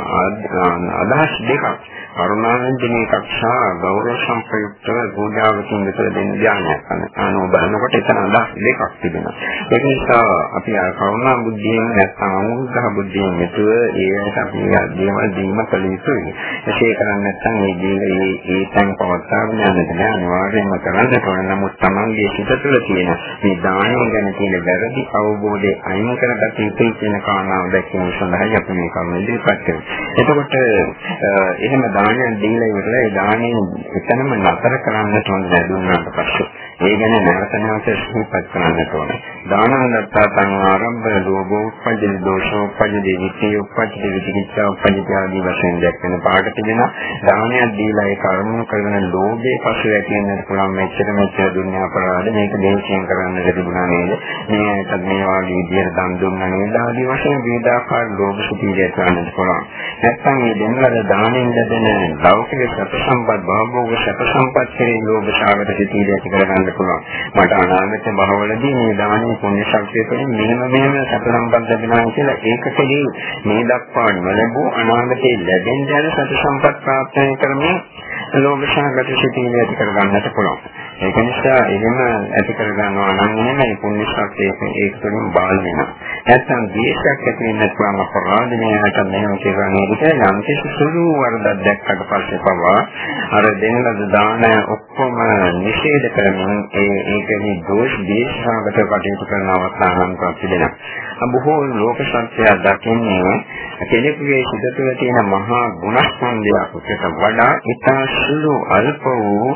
අදහස් දෙකක්. කරුණාවෙන් දෙන එකක් සහ ගෞරව සම්ප්‍රයුක්තව පූජාවකින් විතර දෙන ධ්‍යානයක් ගන්න. ආනෝ බලනකොට එතන අදහස් දෙකක් තිබෙනවා. ඒක නිසා අපි අර කරුණා බුද්ධියෙන් නැත්නම් අනුග්‍රහ බුද්ධියෙන් යුතුව ඒකට අපි දේවල් දීම කළ යුතුයි. ඒක කරන්නේ නැත්නම් මේ ජීවිතේ ඒ තැන් පවත්වාගෙන යන්නට බෑ. අනිවාර්යයෙන්ම කරන්න ඕන. නමුත් Tamanගේ සිත තුළ තියෙන මේ දානය ගැන තියෙන වැරදි අවබෝධය අයින් කරගත යුතුයි කියන කාරණාව දැක්වීම සඳහායි අපි මේ කරුණ ඉදිරිපත් කරන්නේ. එතකොට එහෙම දානයක් දීලා ඉවරලා ඒ දාණයෙන් එතනම නතර කරන්නට ඕන දුන්නාට පස්සේ ඒ ගැන නැවත නැවත සිහිපත් කරන්නට ඕන. දානං දත්තාං ආරම්භ ලෝභෝ උපජ්ජති දෝෂෝ උපජ්ජති විචේ උපජ්ජති විචිකිච්ඡා උපජ්ජති ආදී වශයෙන් දැක්වෙන පාඩක තිබෙනවා. දානයක් දීලා ඒ කර්ම කරන ලෝභයේ පසු ඇතිවෙන්නට පුළුවන් මෙච්චර මෙච්චර දුන්නා අපරාධ මේක දේශයෙන් කරන්න ලැබුණා නේද? මේකට මේ වගේ විදියට දන් දුන්නා නේද? ආදී වශයෙන් විවිධාකාර ලෝභ සුඛීය කරන්නට පුළුවන්. නැත්නම් මේ දෙන්නවල දානෙන් ලැබෙන ලෞකික සැප සම්පත් භවෝග සැප සම්පත් කෙරෙහි ලෝභ සාගත සිටීද ඇති කරගන්න පුළුවන්. මට අනාගත භවවලදී මේ දානීය පුණ්‍ය ශක්තිය තුළින් මෙහෙම මෙහෙම සැප සම්පත් ලැබෙනවා කියලා ඒකකදී මේ දක්වා නොලැබූ අනාගතයේ ලැබෙන දේ සැප සම්පත් ප්‍රාප්ත කරමින් ලෝභ සාගත සිටීද ඇති කරගන්නට පුළුවන්. ඒක නිසා එහෙම ඇති කර ගන්නවා නම් නෙමෙයි පුණ්‍ය ශක්තිය ඒක තුළින් බාල වෙනවා. නැත්නම් දේශයක් ඇති වෙන්න පුළුවන් අපරාධනයට මෙහෙම කියන්නේ විතර යම් කිසි සුළු වරදක් දැක්කට පස්සේ පවා අර දෙන්නද දාන ඔක්කොම නිෂේධ කරමින් ඒ ඒකෙහි දෝෂ දේශාගත කටයුතු කරන අවස්ථාවක් තිබෙනවා. බොහෝ ලෝක සත්‍යය දකින්නේ කෙනෙකුගේ සිත තුළ තියෙන මහා ගුණස්කන්ධයක් උකට වඩා ඉතා සුළු අල්ප වූ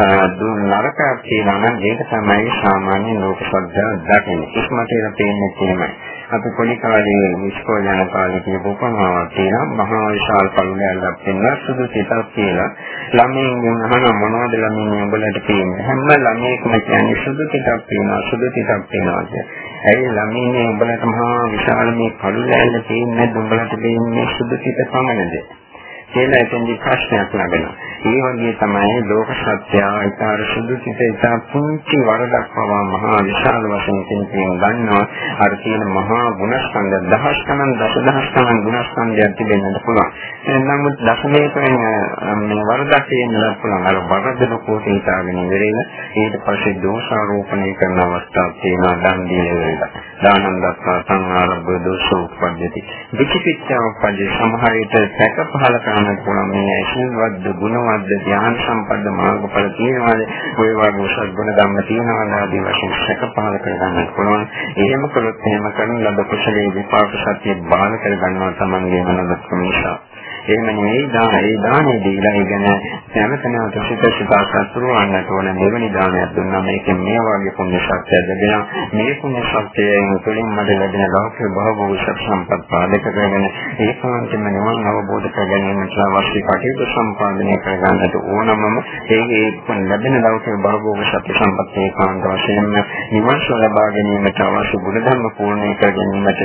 නරකයක් තියෙනවා නම් ඒක තමයි සාමාන්‍ය ලෝක සත්‍යය දකින්නේ. ඉස්මතේට පේන්නේ තියෙනවා. අපි පොඩි කාලේ ඉස්කෝල යන කාලේ කියපු උපමාවක් තියෙනවා. මහා විශාල පළුණයක් තියෙනවා සුදු සිතක් කියලා. ළමයින් අහන මොනවද ළමයින් උඹලට තියෙන්නේ? හැම ළමයෙක්ම කියන්නේ සුදු සිතක් තියෙනවා සුදු සිතක් තියෙනවා කියලා. ඇයි ළමයින් උඹලට මහා විශාල මේ පළුණයක් තියෙන්නේ උඹලට දෙන්නේ සුදු සිත පමණද? කියලා එතෙන්දි ප්‍රශ්නයක් නගනවා. ඒ වගේ තමයි ලෝක සත්‍යය ඊතර සුදු සිත ඉතා පුංචි වරදක් පවා මහා විශාල වශයෙන් කෙනෙකුෙන් ගන්නවා. අර තියෙන මහා ගුණස්කන්ධ දහස් ගණන් දසදහස් ගණන් ගුණස්කන්ධයක් තිබෙන්නත් පුළුවන්. නමුත් දශමයක මේ වරදක් තියෙනවා පුළුවන්. අර වරද ලෝකෝට හිතාගෙන ඉවරේන ඊට පස්සේ දෝෂාරෝපණය කරන අවස්ථාවක් තියෙනවා. දන් දීලා දානන් දස්සා සංආරබ්බ දෝෂෝ උපද්දති. විචිකිච්ඡාව පදේ සමහර විට සැක පහල කරන්නට පුළුවන්. මේ ඇසින්වද්ද ගුණවද්ද ධ්‍යාන සම්පන්න මාර්ගඵල තියෙනවාද? ඔය වගේ උසස් ගුණ ධර්ම තියෙනවාද? ආදී වශයෙන් සැක පහල කර ගන්නට පුළුවන්. එහෙම කළොත් එහෙම කරන ලද කුසලයේ විපාක සත්‍ය බාල කර ගන්නවා තමන්ගේ මනස නිසා. එහෙම නෙවෙයි දාන ඒ දානේ දීලා ඉගෙන නැවතනට සිත සිතාසත් පුරවන්නට ඕන මෙවැනි දානයක් දුන්නා මේකෙන් මේ වගේ පුණ්‍ය ශක්තිය ලැබෙනවා. මේ පුණ්‍ය ශක්තියෙන් තුළින් මට ලැබෙන ලෞකික භවෝග සම්පත් පාදක කරගෙන ඒකාන්තයෙන්ම නිවන් අවබෝධ කර ගැනීමට අවශ්‍ය කටයුතු සම්පාදනය කර ගන්නට ඕනමම ඒකේ ලැබෙන ලෞකික භවෝග සම්පත් ඒකාන්ත වශයෙන්ම නිවන් සුව ලබා ගැනීමට අවශ්‍ය ගුණ ධර්ම පූර්ණ කර ගැනීමට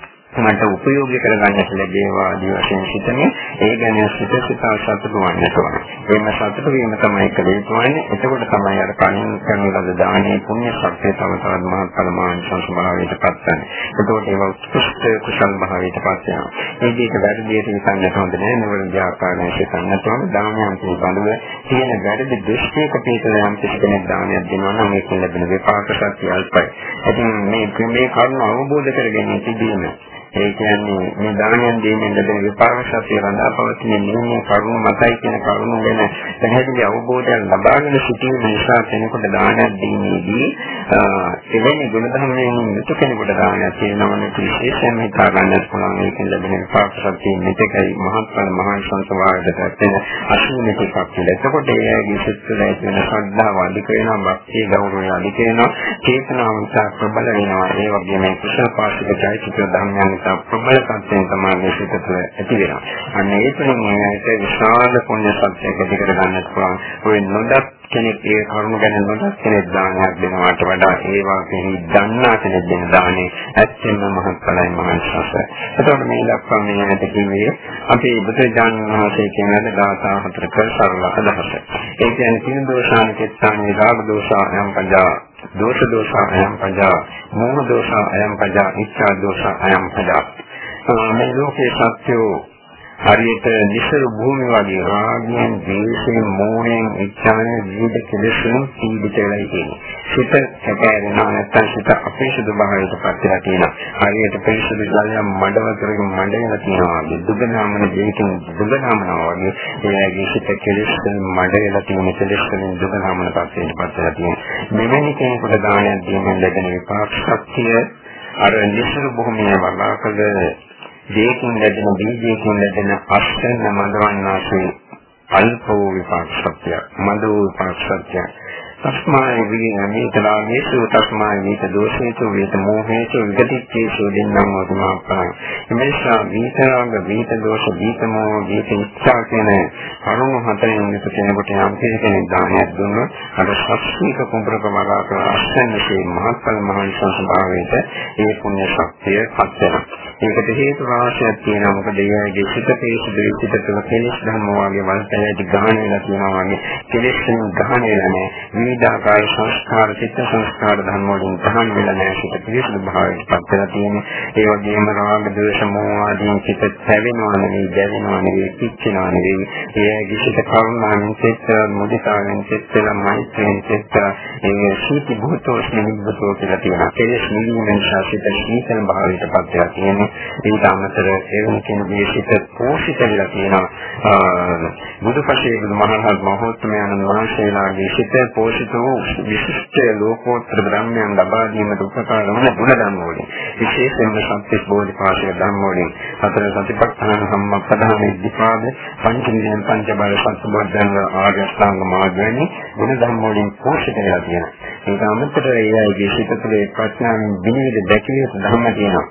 මට උපයෝගී කරගන්නට ලැබේවා ආදී වශයෙන් සිතන්නේ ඒ ගැන සිත සිතා සතුටු වන්නට ඕන. එන්න සතුටු වීම තමයි කළ යුතු වන්නේ. එතකොට තමයි අර කලින් කරන ලද දානයේ පුණ්‍ය ශක්තිය තව තවත් මහත් පරමාන් සංස්භාවයට පත් වෙන්නේ. එතකොට ඒක උත්කෘෂ්ඨ කුසල් භාවයට පත් වෙනවා. මේ දෙක වැඩිදියට හිතන්නට හොඳ නෑ. නිවැරදි ආකාරයෙන් හිතන්නට ඕන. දානයන් පිළිබඳව තියෙන වැරදි දෘෂ්ටියක පිටලා යම් කෙනෙක් දානයක් දෙනවා නම් මේක ලැබෙන විපාක ශක්තිය අල්පයි. ඉතින් මේ මේ කරුණ අවබෝධ කරගෙන සිටීම ඒ කියන්නේ මේ දානයන් දීමෙන් ලැබෙන විපාක ශක්තිය රඳා පවතින නියම කරුණු මතයි කියන කරුණු ගැන පැහැදිලි අවබෝධයක් ලබාගෙන සිටීම නිසා කෙනෙකුට දානයක් දීමේදී එවැනි ගුණධර්මයෙන් යුතු කෙනෙකුට දානයක් දෙනවන විශේෂයෙන්ම හිතා ගන්නත් පුළුවන්. ඒකෙන් ලැබෙන විපාක ශක්තිය මෙතකයි මහත්ඵල මහා සංසවාරයට පැන අසීමිත එකක් කියලා. එතකොට ඒගේ සිත් තුළ ඇතිවන ශ්‍රද්ධාව අධික වෙනවා, භක්තිය ගෞරවය අධික වෙනවා, චේතනාව ප්‍රබල වෙනවා. ඒ වගේම කුසල පාසික චෛතසික ධර්මයන් ප්‍රබල සත්‍යයෙන් තමයි සිත තුළ ඇති වෙනවා. අන්න ඒ තුළින් මේකට විශාල පුණ්‍ය ශක්තියක් ඇති කර ගන්නත් පුළුවන්. ඔය නොදත් කෙනෙක් ඒ කරුණ ගැන නොදත් කෙනෙක් දානයක් දෙනවට වඩා ඒවා කෙනෙක් දන්නා කෙනෙක් දෙන දානේ ඇත්තෙන්ම මහත්ඵලයි මහන්සිය. එතකොට මේ දක්වා මේ නැති කිව්වේ අපේ බුදුජානක මහසී කියන දාසා හතරක සරල අදහස. ඒ කියන්නේ කින දෝෂාන කෙත්තානේ රාග දෝෂා යම් පජා දෝෂ දෝෂා අයම් පජා මෝහ දෝෂා අයම් පජා ඉච්ඡා දෝෂා අයම් පජා. මේ ලෝකේ සත්‍යෝ හරියට නිසරු භූමිය වගේ රාගයෙන්, ද්වේෂයෙන්, මෝහයෙන්, ඉච්ඡාවෙන් විවිධ කෙලෙසුන් පීඩිත වෙලා ඉන්නේ. සිත කැපෙනවා නැත්නම් සිත අපේක්ෂිත භාවයට පත් වෙලා තියෙනවා. හරියට පිරිසුදු ජලයක් මඩවතරකින් මඩේලා තියෙනවා. දුගනාමන දෙයකින් දුගනාමනවා වගේ එයාගේ සිත කෙලෙසුන් මඩේලා තියෙන කෙලෙසුන් දුගනාමන පස්සේට පත් වෙලා තියෙනවා. මෙවැනි කෙනෙකුට දානයක් දීමෙන් ලැබෙන විපාක ශක්තිය අර නිසරු භූමිය වගාකල දේකින් ලැබෙන බීජයකින් ලැබෙන අස්තන මඳවන්නාසේ අල්ප වූ විපාක ශක්තිය මඳ වූ විපාක ශක්තිය තස්මායි විනීතලාගේසු තස්මායි විත දෝෂේසු විත මෝහේසු විගතිච්ඡේසු දෙන්නම් වතුමාපා. එමේසා විතරාග විත දෝෂ විත මෝහ විත ඉච්ඡා කියන කරුණු හතරෙන් යුක්ත කෙනෙකුට යම් කෙනෙක් දානයක් දුන්නොත් අර ශක්තික කුඹරක වගාකර අස්තනසේ මහත්ඵල මහන්සිය ස්වභාවයට ඒ පුණ්‍ය ශක්තිය පත් වෙනවා. ඒකට හේතු රාශියක් තියෙනවා. මොකද ඒගේ සිත පිරිසිදු සිත තුළ කෙලෙස් ධර්ම වාගේ වලටයටි ගහන වෙලා තියෙනවා වගේ කෙලෙස් ගහන වෙලා නැහැ. විවිධාකාර සංස්කාර චිත්ත සංස්කාර ධර්ම වලින් ගහන වෙලා නැහැ. සිත පිරිසිදු භාවයට පත් වෙලා තියෙනවා. ඒ වගේම රාග ද්වේෂ මෝහ ආදී චිත පැවෙනවා නෙවෙයි, දැවෙනවා නෙවෙයි, පිච්චෙනවා නෙවෙයි. ඒගේ සිත කරුණාවෙන් චිත්ත මුදිතාවෙන් චිත්ත මෛත්‍රියෙන් චිත්ත ඒ සීති භූතෝ ස්නිග්ධෝ කියලා තියෙනවා. කෙලෙස් නිවීමෙන් ශාසිත සීතල භාවයට පත් වෙලා තියෙනවා. ඊට අමතරව එවැනි කෙනෙකුගේ සිත පෝෂිත වෙලා තියෙනවා. බුදුපසේ බුදුමහරහත් මහෝත්තමයන් වහන්සේලාගේ සිත පෝෂිත වූ විශිෂ්ට ලෝකෝත්තර ධර්මයන් ලබා දීමට උපකාර වන ගුණ ධර්ම වලින් විශේෂයෙන්ම සත්‍විස් බෝධිපාශික ධර්ම වලින් හතර සතිපට්ඨාන සම්මප්පදාන ඉද්ධිපාද පංචමියන් පංච බල සත්බෝධන ආර්ය අෂ්ටාංග මාර්ගයනි ගුණ ධර්ම වලින් පෝෂිත වෙලා තියෙනවා. ඒක අමතරව ඒයි සිත තුළ ප්‍රඥාවෙන් විනිවිද දැකිය යුතු ධර්ම තියෙනවා.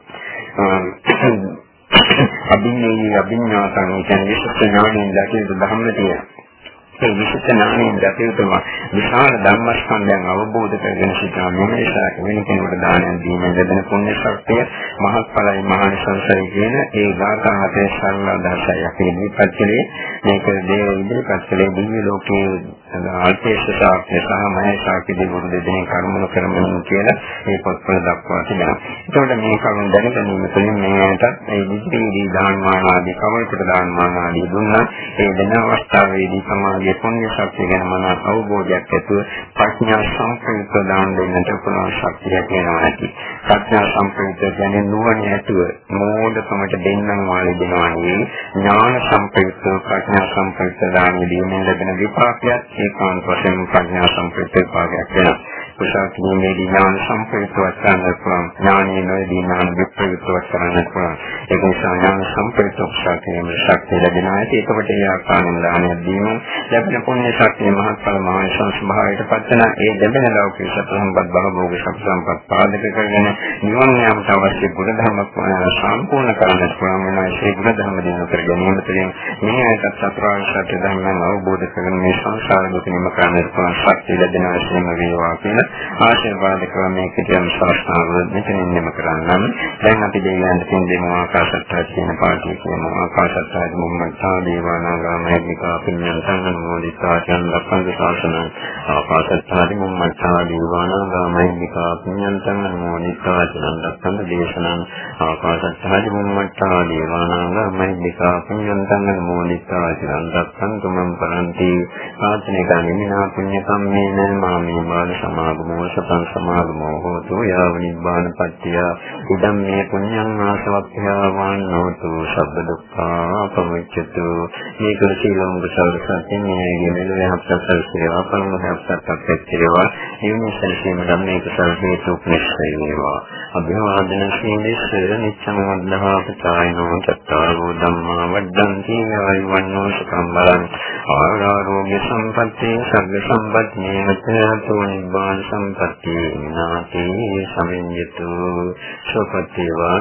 අභිඥානීය අභිඥාතන කියන විශේෂ ඥානයෙන් දැකිය යුතු ධර්ම තියෙනවා. ඒ විශේෂ ඥානයෙන් දැකිය යුතු විශාල ධර්මස්කන්ධයන් අවබෝධ කරගෙන සිටිනා මොනේසා වෙන කෙනෙකුට දානයක් දීමෙන් ලැබෙන පුණ්‍ය ශක්තිය මහත්ඵලයි මහානිසංසයි කියන ඒ ගාථා හතේ සරලදර්ශය අපි ඉදිරිපත්කලේ මේක දේව ඉදිරිපත්කලේ දිව්‍ය ලෝකයේ අල්පේශාක්‍ය සහ මහේශාක්‍ය දෙවිවරු දෙදෙනා කර්මන කරමින් කියලා මේ පොත්වල දක්වා තිබෙනවා. ඒකට මේ කරුණ දැනගැනීම තුළින් මේකට ඒ විදිහේ දානමාන ආදී කවරකට දානමාන ආදී දුන්නා ඒ දෙන අවස්ථාවේදී සමාජයේ පුණ්‍ය ශක්තිය ගැන මන අවබෝධයක් ඇතුව ප්‍රඥා සම්ප්‍රයුක්ත දාන දෙන්නට පුළුවන් ශක්තිය තියෙනවා ඇති. ප්‍රඥා සම්ප්‍රයුක්ත කියන්නේ නුවණ ඇතුව මෝඩකමට දෙන්නම් වාලේ දෙනවා නෙවෙයි ඥාන සම්ප්‍රයුක්ත ප්‍රඥා සම්ප්‍රයුක්ත දාන දීමෙන් ලැබෙන විපාකයක් ඒකාන්ත වශයෙන් ප්‍රඥා සම්ප්‍රයුක්ත විපාකයක් වෙනවා. කුසල කීමේ ඥාන සම්ප්‍රයුක්ත වචන පුළුවන් ඥානයේ නොදී ඥාන විප්‍රයුක්ත වචන පුළුවන්. ඒක නිසා ඥාන සම්ප්‍රයුක්ත කුසල කීමේ ශක්තිය ලැබෙනවා. ඒකට ඒ ආකාරයෙන් දානයක් දීම ලැබෙන පුණ්‍ය ශක්තිය මහත්ඵල මහානිසංස භාවයට පත්වන ඒ ලැබෙන ලෞකික සත්‍ය සම්පත් භවභෝග සත්‍ය සම්පත් පාදක කරගෙන නිවන් යාමට අවශ්‍ය ගුණ ධර්ම සම්පූර්ණ කරගන්න පුළුවන් වෙනවා. ඒ ගුණ ධර්ම දිනු කර ගැනීම තුළින් මේකට චතුරාර්ය සත්‍ය ධර්මයන් අවබෝධ කරගෙන මේ සංසාර දුක නිම කරන්නට පුළුවන් ශක්තිය ලැබෙන අවශ්‍යම වේවා කියලා ආශිර්වාද කරමින් කිසියම් ශාස්ත්‍රාව මෙතනින් නිම කරන්නම්. දැන් අපි දෙවියන්ට පින් දෙමු ආකාශත්තා කියන පාඨය කියමු. ආකාශත්තා මුම්මත්තා දේවානාගාමයිනිකා පින්යන්තං අනුමෝදිතා චන්දපංග ශාසන ආකාශත්තා මුම්මත්තා දේවානාගාමයිනිකා පින්යන්තං අනුමෝදිතා චන්දපංග දේශනං ආකාශත්තා මුම්මත්තා දේවානාගාමයිනිකා පින්යන්තං අනුමෝදිතා චන්දපංග තුමන් පරන්ති ආත්මේ ගාමිනා පුඤ්ඤ කම්මේන මාමේ බාල සමාගමෝ සතං සමාගමෝ හෝතු යාව නිබ්බාන පත්‍ය ඉදම් මේ පුඤ්ඤං ආසවක්ඛ්‍යාවාන් නෝතු සබ්බ දුක්ඛා පමුච්ඡතු මේ කුල සීලං කුසල සත්‍යමේගේ මෙලොව හප්සල් සේවා පරම හප්සල්පත් සේවා නිවනසන සීම ධම්මේ කුසල හේතු නිශ්චය වේවා අභිවාදන සීලෙස නිච්ඡං වද්ධා පචායනෝ චත්තාරෝ ධම්මා වඩ්ඩන්ති ආයුවන්නෝ සුඛං බලං ආරෝග්‍ය සම්පatti සග්ග සම්පatti නේතෝ නිබ්බාන සම්පatti නාති සමිඤ්ඤතු සෝපත්තේවා